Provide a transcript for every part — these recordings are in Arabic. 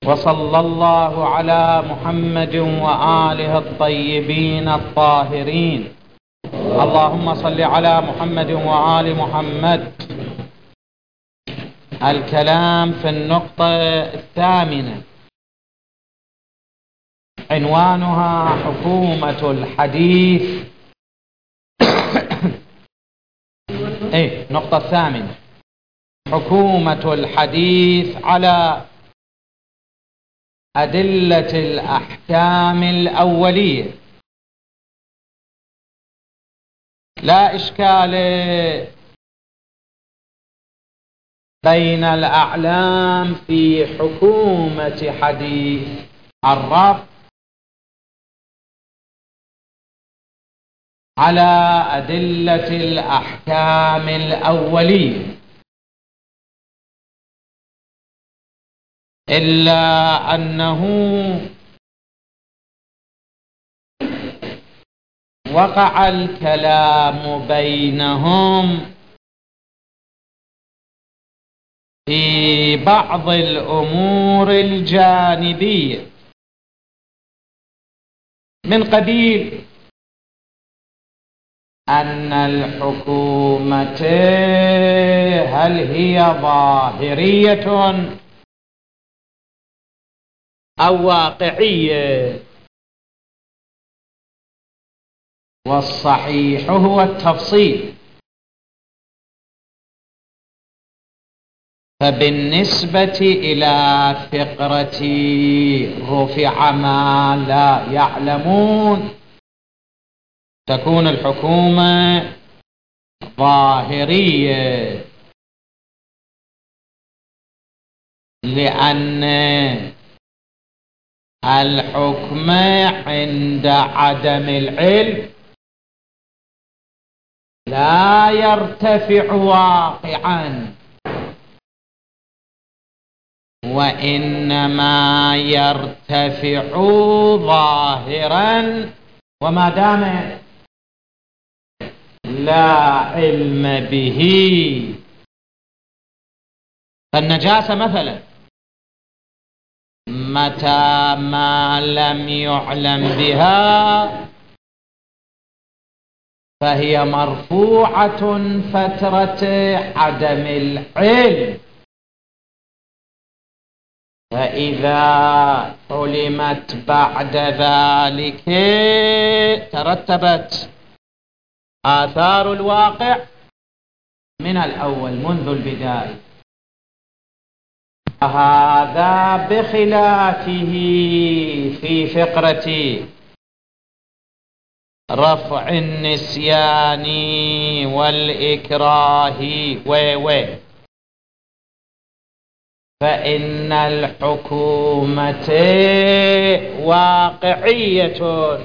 وصلى الله على محمد وآله الطيبين الطاهرين. اللهم صل على محمد وآل محمد. الكلام في النقطة الثامنة، عنوانها حكومة الحديث. النقطة الثامنة، حكومة الحديث على أدلة الأحكام الأولية. لا إشكال بين الأعلام في حكومة حديث الرفع على أدلة الأحكام الأولية، إلا أنه وقع الكلام بينهم في بعض الأمور الجانبية من قبيل أن الحكومة هل هي ظاهرية أو واقعية؟ والصحيح هو التفصيل. فبالنسبة إلى فقرة رفع ما لا يعلمون تكون الحكومة ظاهرية، لأن الحكم عند عدم العلم لا يرتفع واقعا، وإنما يرتفع ظاهرا، وما دام لا علم به. فالنجاسة مثلا متى ما لم يعلم بها فهي مرفوعة فترة عدم العلم، فإذا علمت بعد ذلك ترتبت آثار الواقع من الأول منذ البداية. هذا بخلافه في فقرة رفع النسيان والإكراه فإن الحكومة واقعية،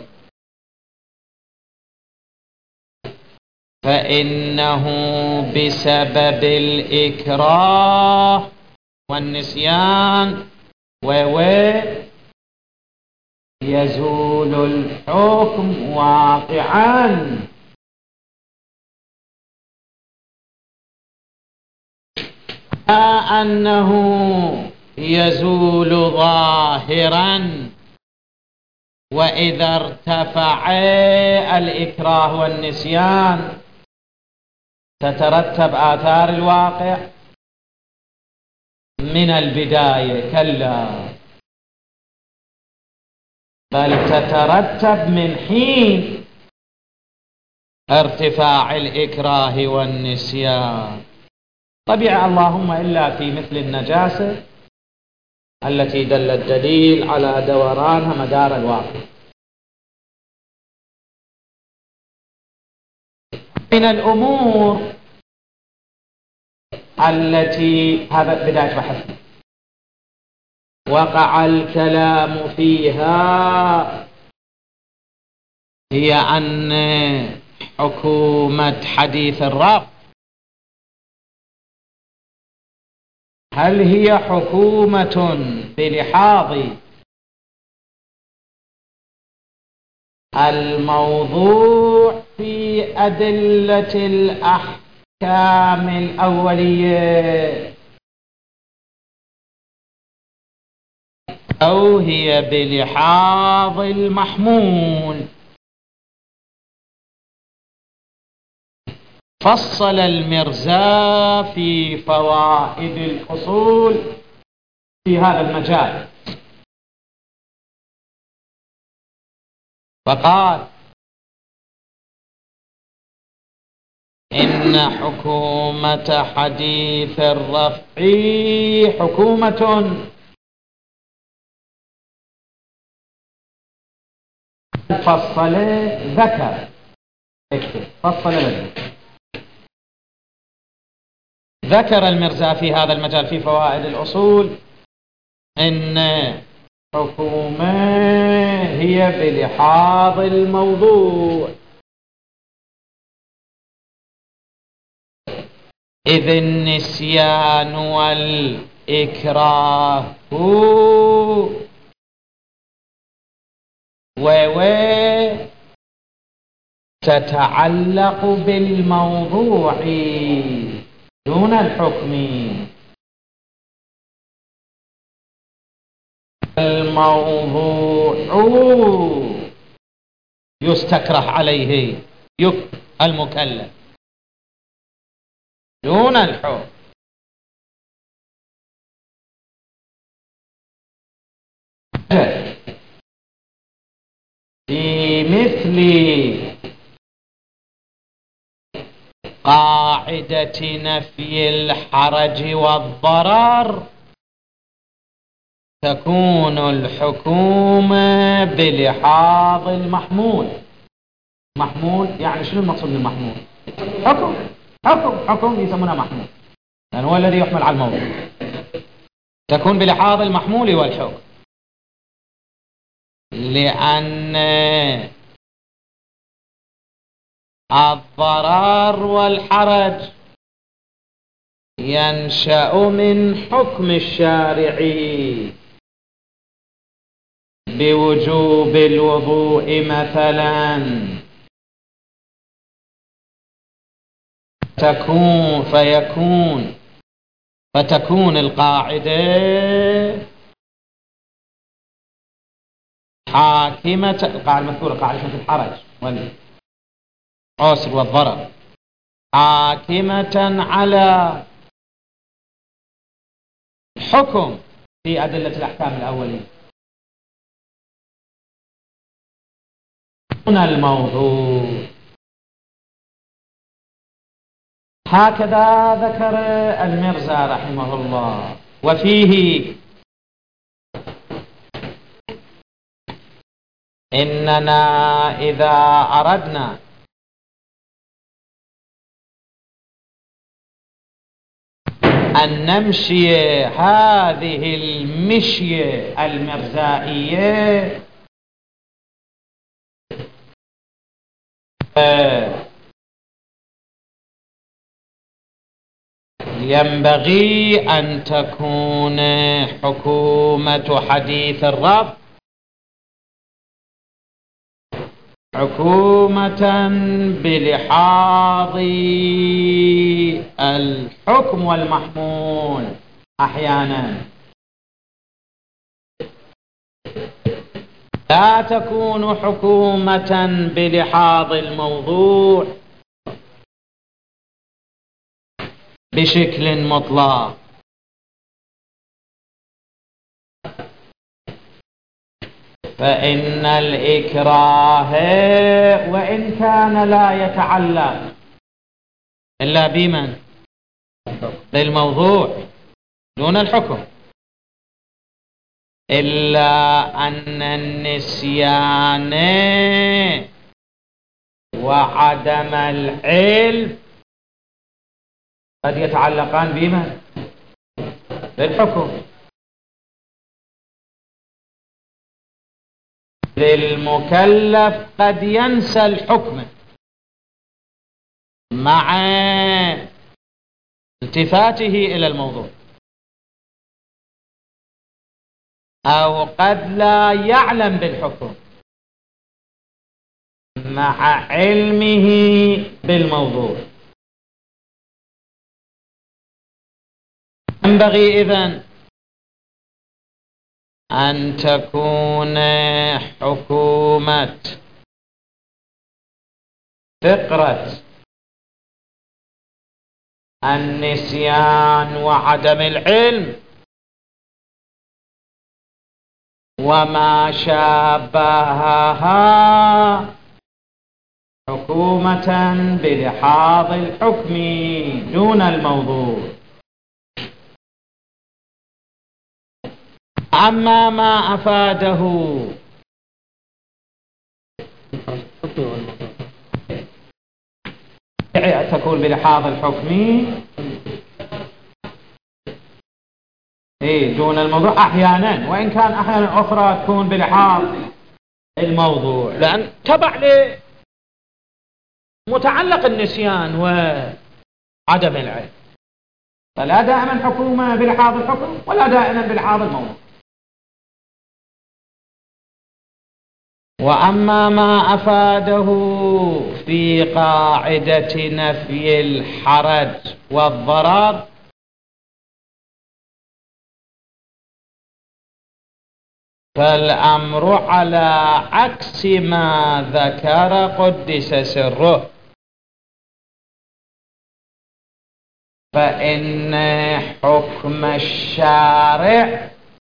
فإنه بسبب الإكراه والنسيان يزول الحكم واقعا. أنه يزول ظاهرا، وإذا ارتفع الإكراه والنسيان تترتب آثار الواقع من البداية. كلا، بل تترتب من حين ارتفاع الإكراه والنسيان. طبيعي اللهم إلا في مثل النجاسة التي دل الدليل على دورانها مدار الواقع. من الأمور التي هذا بداية بحث وقع الكلام فيها هي أن حكومة حديث الرفع هل هي حكومة بلحاظ الموضوع في أدلة الأحكام الأولية، أو هي بلحاظ المحمول. فصل المرزا في فوائد الأصول في هذا المجال فقال: إن حكومة حديث الرفع حكومة فصل ذكر ذكر المرزا في هذا المجال في فوائد الأصول إن حكومة هي بلحاظ الموضوع، إذ النسيان والإكراه تتعلق بالموضوع دون الحكم. الموضوع يستكره عليه المكلف دون الحكم. في مثل قاعدة نفي الحرج والضرر تكون الحكومة بلحاظ المحمول. محمول يعني شنو المقصود بالمحمول؟ حكم يسمونه محمول، لأنه هو الذي يحمل على الموضوع. تكون بلحاظ المحمول والحكم، لأن الضرر والحرج ينشأ من حكم الشارع بوجوب الوضوء مثلا، فتكون القاعدة حاكمة. القاعدة المذكورة قاعدة الحرج والعسر والضرر حاكمة على الحكم في أدلة الأحكام الأولية هنا الموضوع. هكذا ذكر المرزا رحمه الله. وفيه إننا إذا أردنا أن نمشي هذه المشية المرزائية ينبغي أن تكون حكومة حديث الرفع حكومة بلحاظ الحكم والمحمول. أحيانا لا تكون حكومة بلحاظ الموضوع بشكل مطلق، فإن الإكراه وإن كان لا يتعلق إلا بمن؟ بالموضوع دون الحكم، إلا أن النسيان وعدم العلم قد يتعلقان بمن؟ بالحكم. المكلف قد ينسى الحكم مع التفاته إلى الموضوع، أو قد لا يعلم بالحكم مع علمه بالموضوع. ينبغي إذن أن تكون حكومة فقرة النسيان وعدم العلم وما شابهها حكومة بلحاظ الحكم دون الموضوع. أما ما أفاده تكون بلحاظ الحكم دون الموضوع أحيانا، وإن كان أحيانا أخرى تكون بلحاظ الموضوع، لأن تبع لمتعلق النسيان وعدم العلم، فلا دائما حكومة بلحاظ الحكم ولا دائما بلحاظ الموضوع. وأما ما أفاده في قاعدة نفي الحرج والضرر فالأمر على عكس ما ذكر قدس سره، فإن حكم الشارع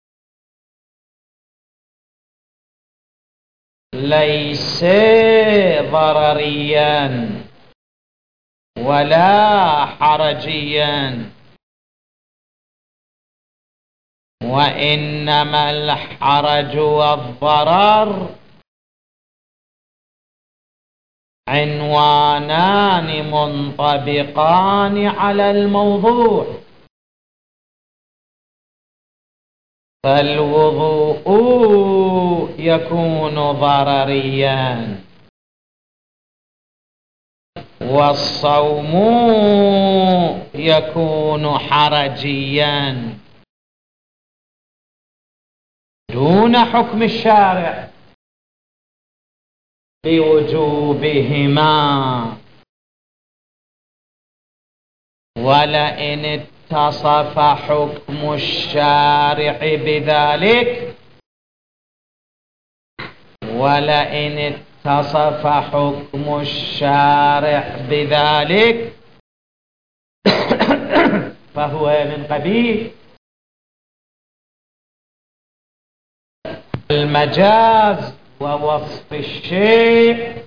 ليس ضرريا ولا حرجيا، وإنما الحرج والضرر عنوانان منطبقان على الموضوع، فالوضوء يكون ضرريا والصوم يكون حرجيا دون حكم الشارع بوجوبهما. ولئن اتصف حكم الشارع بذلك فهو من قبيل المجاز ووصف الشيء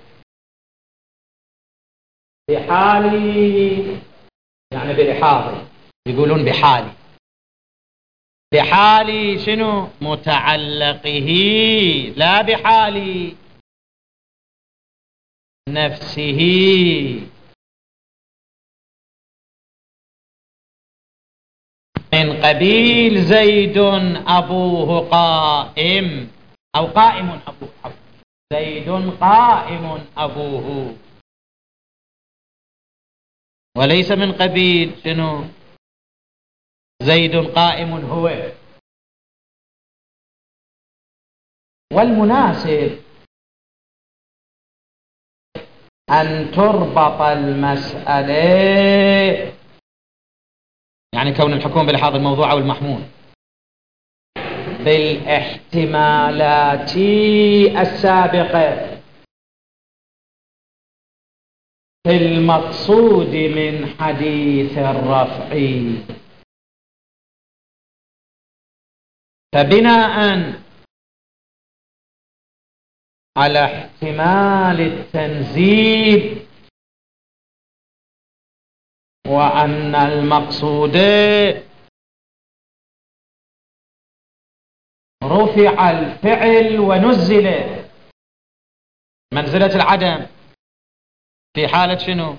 بحالي، يعني بلحاظي، يقولون بحالي شنو؟ متعلقه، لا بحالي نفسه. من قبيل زيد أبوه قائم، أو قائم أبوه، زيد قائم أبوه، وليس من قبيل شنو؟ زيد قائم هو. والمناسب أن تربط المسألة، يعني كون الحكم بلحاظ الموضوع أو المحمول، بالاحتمالات السابقة في المقصود من حديث الرفع، فبناء على احتمال التنزيل وأن المقصود رفع الفعل ونزل منزلة العدم في حالة شنو؟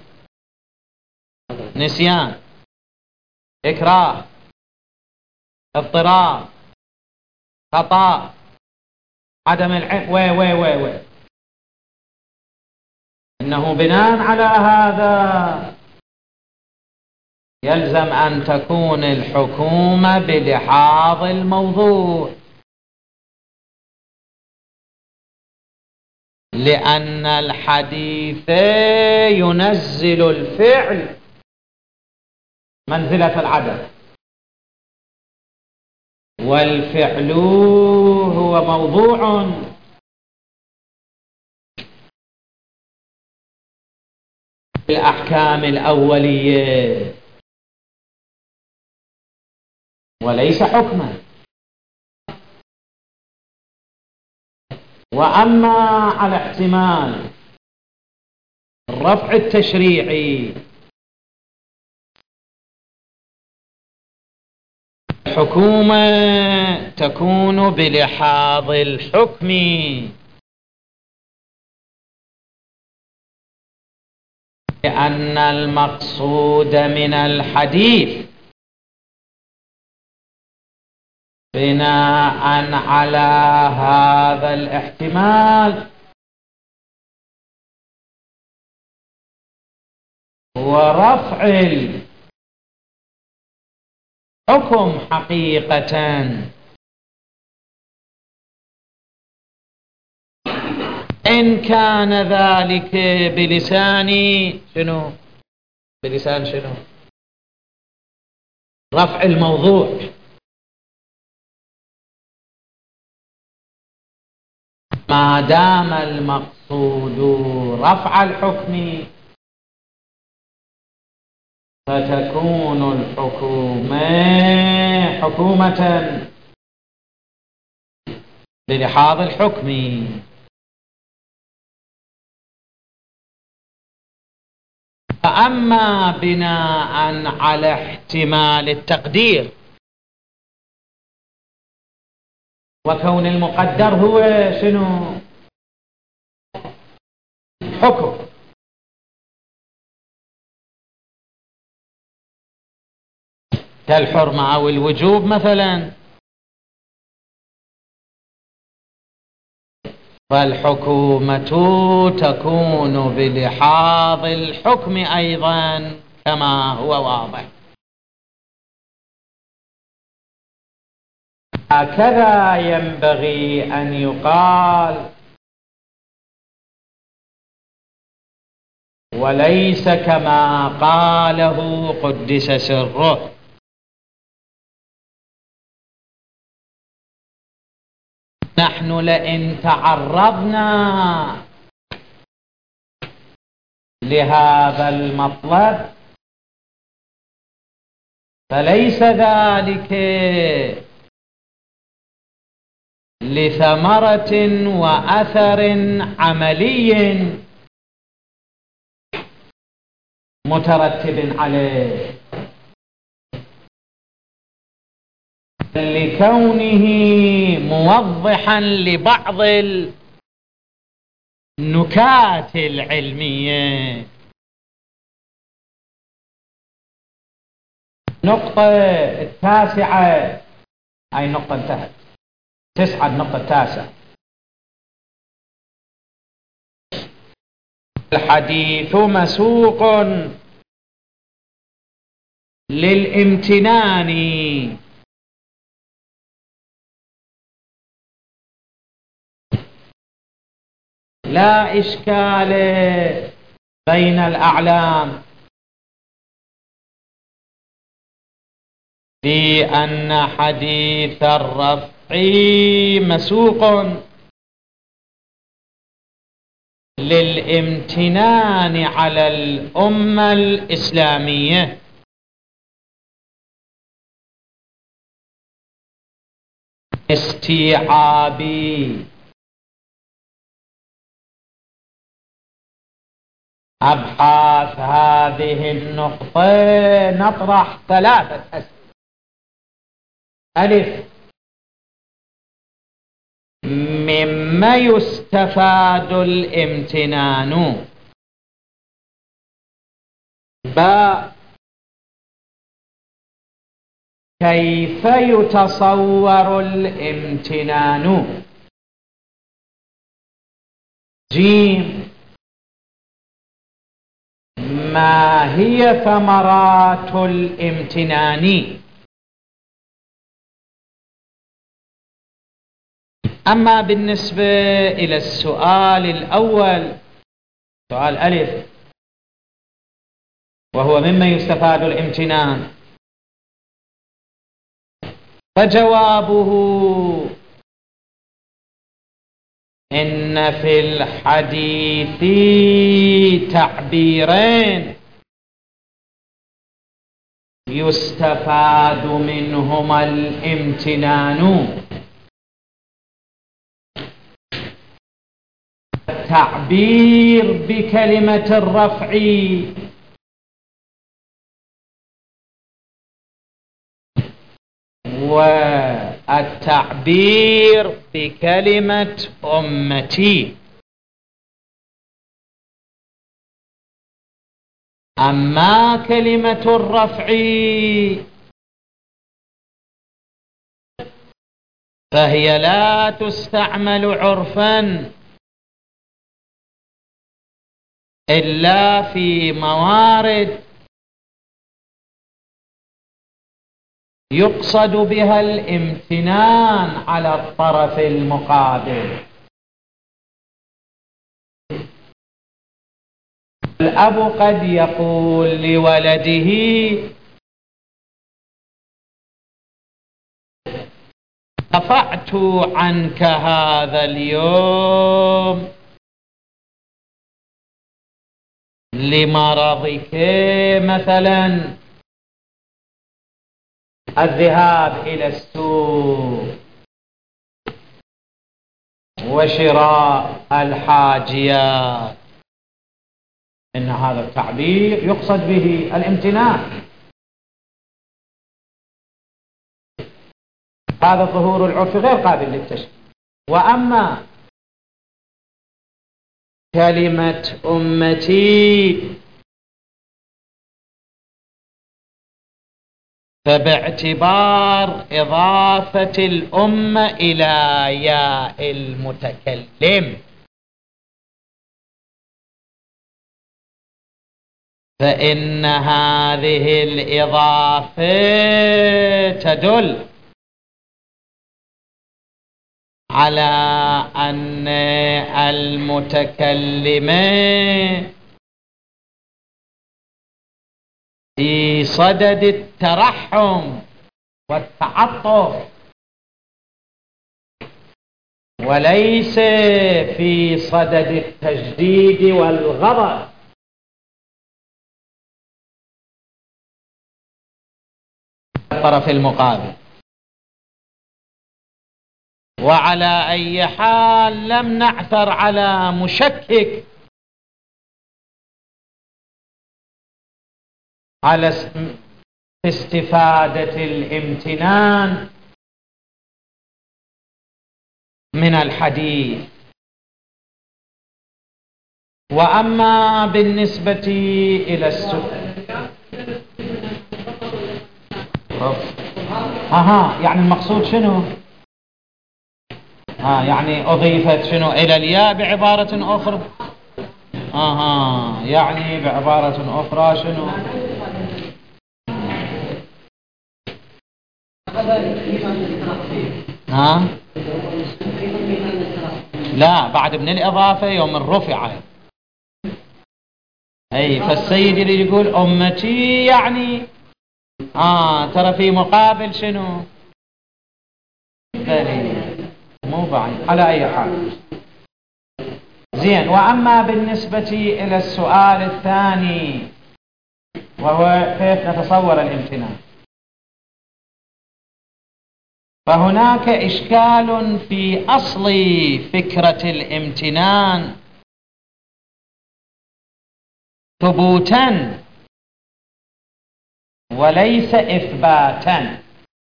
نسيان، إكراه، اضطرار، خطأ، عدم العلم إنه بناء على هذا يلزم أن تكون الحكومة بلحاظ الموضوع، لأن الحديث ينزل الفعل منزلة العدم، والفعل هو موضوع الأحكام الأولية وليس حكما. وأما على احتمال الرفع التشريعي، الحكومة تكون بلحاظ الحكم، لأن المقصود من الحديث بناء على هذا الاحتمال ورفع الحكم حقيقة، إن كان ذلك بلسان شنو؟ بلسان شنو؟ رفع الموضوع. ما دام المقصود رفع الحكم فتكون الحكومة حكومة بلحاظ الحكم. فأما بناء على احتمال التقدير وكون المقدر هو شنو؟ حكم، كالحرمة أو الوجوب مثلا، فالحكومة تكون بلحاظ الحكم أيضا كما هو واضح. هكذا ينبغي أن يقال، وليس كما قاله قدس سره. نحن لئن تعرضنا لهذا المطلب فليس ذلك لثمرة وأثر عملي مترتب عليه، لكونه موضحا لبعض النكات العلمية. النقطة التاسعة، أي نقطة انتهت، 9 النقطة التاسعة. الحديث مسوق للامتنان لا إشكال بين الأعلام في أن حديث الرفع مسوق للامتنان على الأمة الإسلامية، استيعابي أبحاث هذه النقطة نطرح 3 أسئلة. ألف، مما يستفاد الامتنان؟ باء، كيف يتصور الامتنان؟ جيم، ما هي ثمرات الامتنان؟ أما بالنسبة إلى السؤال الأول، سؤال ألف، وهو مما يستفاد الامتنان، فجوابه: إن في الحديث تعبيرين يستفاد منهما الامتنان: التعبير بكلمة الرفع والتعبير بكلمة أمتي. أما كلمة الرفع فهي لا تستعمل عرفا إلا في موارد يقصد بها الامتنان على الطرف المقابل. الأب قد يقول لولده: رفعت عنك هذا اليوم لمرضك مثلا الذهاب إلى السوق وشراء الحاجيات. إن هذا التعبير يقصد به الامتنان. هذا ظهور العرف غير قابل للتشكيك. وأما كلمة أمتي فباعتبار إضافة الأمة إلى ياء المتكلم، فإن هذه الإضافة تدل على أن المتكلم في صدد الترحم والتعطف وليس في صدد التجديد والغضب. الطرف المقابل. وعلى أي حال لم نعثر على مشكك على استفادة الامتنان من الحديث. وأما بالنسبة إلى السؤال يعني المقصود شنو؟ يعني أضيفت شنو إلى الياء بعبارة أخرى؟ يعني بعبارة أخرى شنو؟ لا، بعد من الإضافة يوم الرفع. فالسيد اللي يقول أمتي يعني ترى في مقابل شنو؟ مو بعيد. على أي حال زين. وأما بالنسبة إلى السؤال الثاني وهو كيف نتصور الامتنان، فهناك إشكال في أصل فكرة الامتنان ثبوتا وليس إثباتا.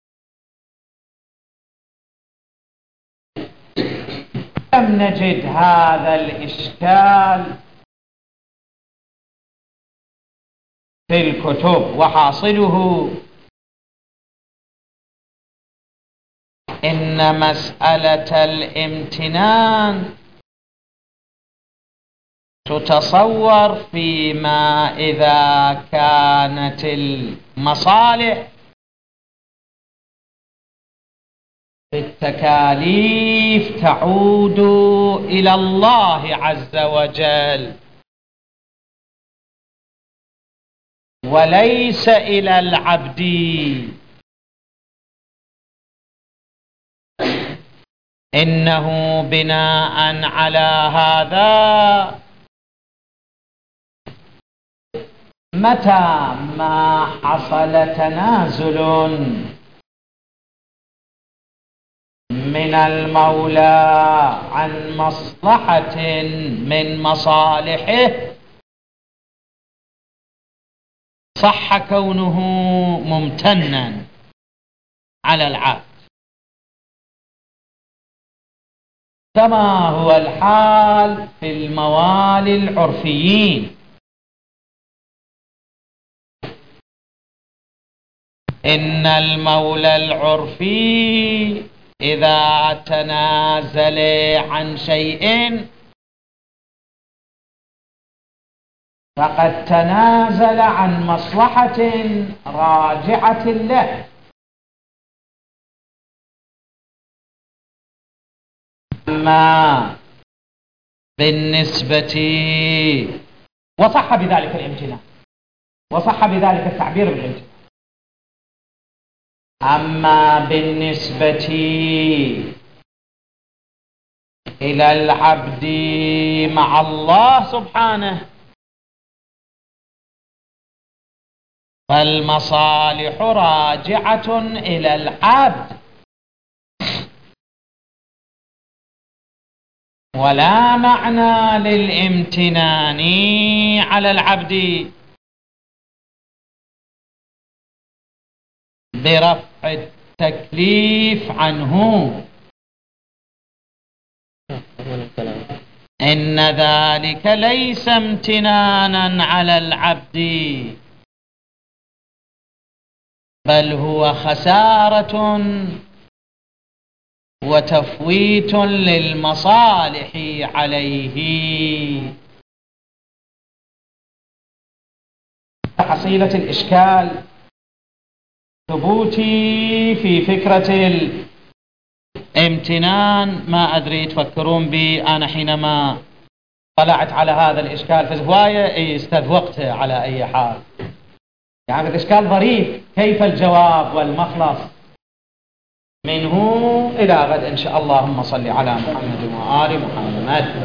لم نجد هذا الإشكال في الكتب، وحاصله إن مسألة الامتنان تتصور فيما إذا كانت المصالح في التكاليف تعود إلى الله عز وجل وليس إلى العبد. إنه بناء على هذا متى ما حصل تنازل من المولى عن مصلحة من مصالحه صح كونه ممتنا على العبد، كما هو الحال في الموالي العرفيين. إن المولى العرفي إذا تنازل عن شيء فقد تنازل عن مصلحة راجعة له. أما بالنسبة وصح بذلك الامتنان، وصح بذلك التعبير بالامتنان. أما بالنسبة إلى العبد مع الله سبحانه فالمصالح راجعة إلى العبد، ولا معنى للامتنان على العبد برفع التكليف عنه. إن ذلك ليس امتنانا على العبد، بل هو خسارة وتفويت للمصالح عليه. حصيلة الإشكال ثبوتي في فكرة الامتنان. ما أدري تفكرون بي أنا حينما طلعت على هذا الإشكال في هواية استذوقته على أي حال، يعني الإشكال ظريف. كيف الجواب والمخلص منه؟ إلى غد إن شاء الله. اللهم صل على محمد وآل محمد.